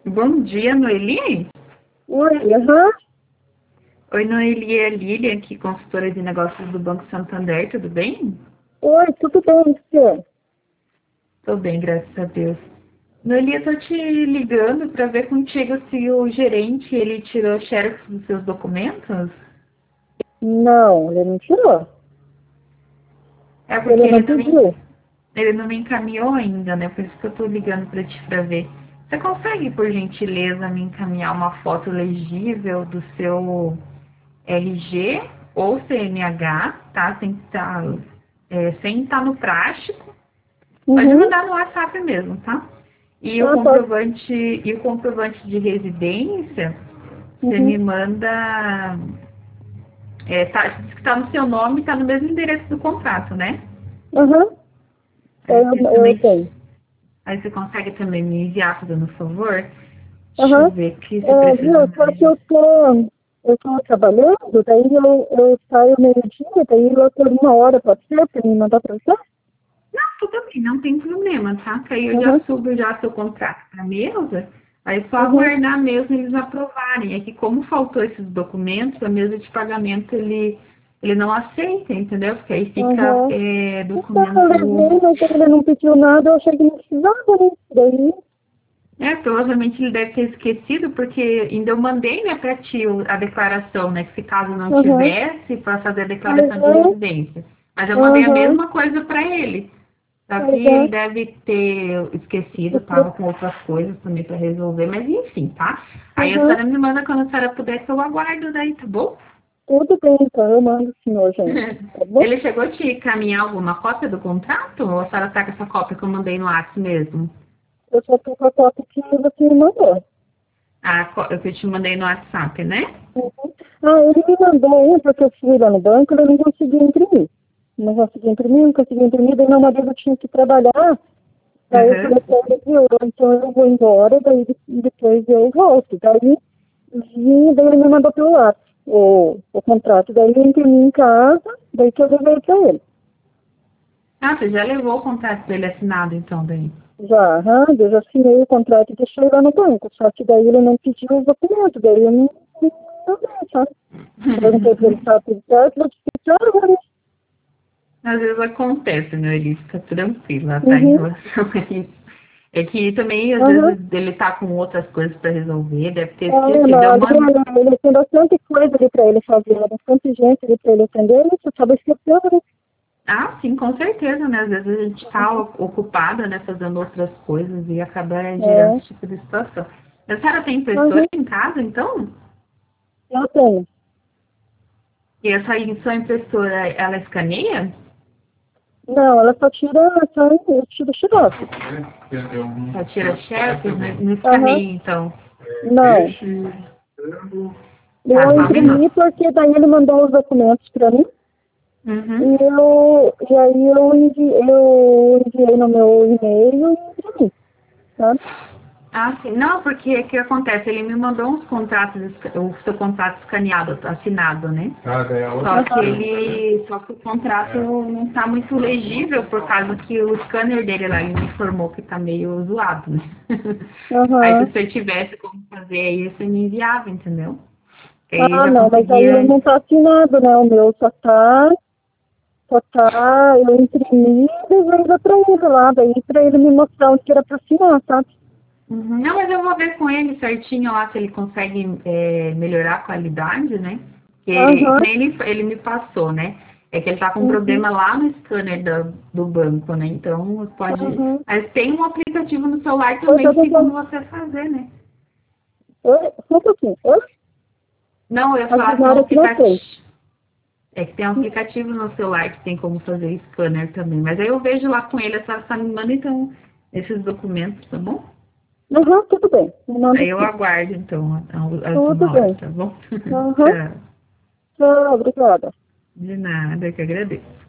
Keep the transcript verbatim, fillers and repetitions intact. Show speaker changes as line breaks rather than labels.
Bom dia, Noeli.
Oi, aham.
Oi, Noeli, é a Lilian, aqui, consultora de negócios do Banco Santander, tudo bem?
Oi, tudo bem, você?
Tô bem, graças a Deus. Noeli, eu tô te ligando para ver contigo se o gerente, ele tirou xerox dos seus documentos.
Não, ele não tirou.
É porque
Ele
ele
não
não me,
pediu.
ele não me encaminhou ainda, né? Por isso que eu tô ligando para ti para ver. Você consegue, por gentileza, me encaminhar uma foto legível do seu R G ou C N H, tá? Sem estar, é, sem estar no prático. Pode
Uhum.
mandar no WhatsApp mesmo, tá? E o
Ah, pode.
comprovante, e o comprovante de residência, você
Uhum.
me manda. É, tá, diz que tá no seu nome, tá no mesmo endereço do contrato, né?
Aham.
Aí
Eu,
você
eu
também.
tenho.
Aí você consegue também me enviar, fazendo um favor? Deixa eu
Aham.
ver aqui se
É,
precisa
viu, só
mais.
que eu tô, eu tô trabalhando, daí eu, eu saio meio-dia, daí eu tô uma hora, pode ser, pra me mandar pra você?
Não, tudo bem, não tem problema, tá? Que aí eu já
Aham.
subo já seu contrato para a mesa, aí é só
Uhum.
aguardar mesmo eles aprovarem. É que como faltou esses documentos, a mesa de pagamento ele, ele não aceita, entendeu? Porque aí fica
Aham.
é,
Então, eu
documento.
levei, mas ele não pediu nada, eu achei que não precisava, né? Daí,
É, provavelmente ele deve ter esquecido, porque ainda eu mandei, né, para ti o- a declaração, né? Que se caso não
aham.
tivesse, para fazer a declaração de
Aham.
residência. Mas eu mandei a
Aham.
mesma coisa para ele. Só que ele
Aham.
deve ter esquecido, estava com outras coisas também para resolver, mas enfim, tá? Aí a
Aham.
senhora me manda quando a senhora puder, que eu aguardo daí, tá bom?
Tudo bem, então, eu mando sim hoje ainda, tá bom?
Ele chegou a te encaminhar alguma cópia do contrato? Ou a senhora tá com essa cópia que eu mandei no WhatsApp mesmo?
Eu só tô com a foto que você me mandou.
A cópia que eu te mandei no WhatsApp, né?
Uhum. Ah, ele me mandou um, porque eu fui lá no banco e eu não consegui imprimir. Não consegui imprimir, não consegui imprimir, daí uma vez eu tinha que trabalhar, daí eu
Aham.
falei pra ele, viu, então eu vou embora, daí de- depois eu volto. Daí, vim, daí ele me mandou pelo WhatsApp o, o contrato, daí eu imprimi em casa, daí que eu levei pra ele.
Ah, você já levou o contrato dele assinado, então, daí?
Já, aham, eu já assinei o contrato e deixei lá no banco, só que daí ele não pediu os documentos, daí eu não, não, não dei, sabe? Perguntei pra ele se estava tudo certo, ele disse que estava, né?
Às vezes acontece, né? Ele fica tranquila, tá? Em
Uhum,
relação a isso. É que também, às
aham.
vezes, ele tá com outras coisas para resolver, deve ter
É,
esquecido. Eu
mas
mando.
ele, ele tem bastante coisa ali pra ele fazer, bastante gente ali pra ele atender, ele só estava esquecendo, né?
Ah, sim, com certeza, né? Às vezes a gente tá ocupada, né, fazendo outras coisas e acaba gerando
É,
esse tipo de situação. A senhora tem impressora
uhum,
em casa, então?
eu tenho.
E essa sua impressora, ela escaneia?
Não, ela só tira, só tira xerox.
Ela tira xerox, não não
Aham,
escaneia, então.
não.
Tá,
Eu
só um
imprimi
minuto.
porque daí ele mandou os documentos pra mim. E,
Uhum.
eu, e aí eu enviei, eu enviei no meu e-mail e imprimi, sabe?
Ah, sim. Não, porque o que acontece? Ele me mandou uns contratos, esca- o seu contrato escaneado, assinado, né?
Ah, daí a outra
Só que
Aham,
opção.
ele. Só que o contrato não está muito legível por causa que o scanner dele lá, ele me informou que está meio zoado, né? Aí se
aham.
você tivesse como fazer aí, você me enviava, entendeu? Que aí eu
Ah,
já
não, mas aí
conseguia.
não tá assinado, né? O meu só tá, só tá, eu imprimi e levei pra ele lá, daí pra ele me mostrar onde que era pra assinar, sabe?
Uhum. Não, mas eu vou ver com ele certinho lá se ele consegue é, melhorar a qualidade, né? Que ele, que
Aham,
nem ele, ele me passou, né? É que ele tá com um
uhum,
problema lá no scanner do, do banco, né? Então pode.
aham.
Mas tem um aplicativo no celular
Oi,
também
tá
que tem como
tentando.
você fazer, né?
Oi, só um pouquinho. Oi?
Não, eu ia
A
falar que tem um
Gilmara que não fez.
aplicativo. É que tem um aplicativo no celular que tem como fazer scanner também. Mas aí eu vejo lá com ele, a senhora só me manda então esses documentos, tá bom?
Aham, tudo bem. Me manda
Aí eu
sim.
aguardo então as
Tudo
uma hora,
bem.
tá bom?
Aham.
Tchau.
Tchau, obrigada.
De nada, que agradeço.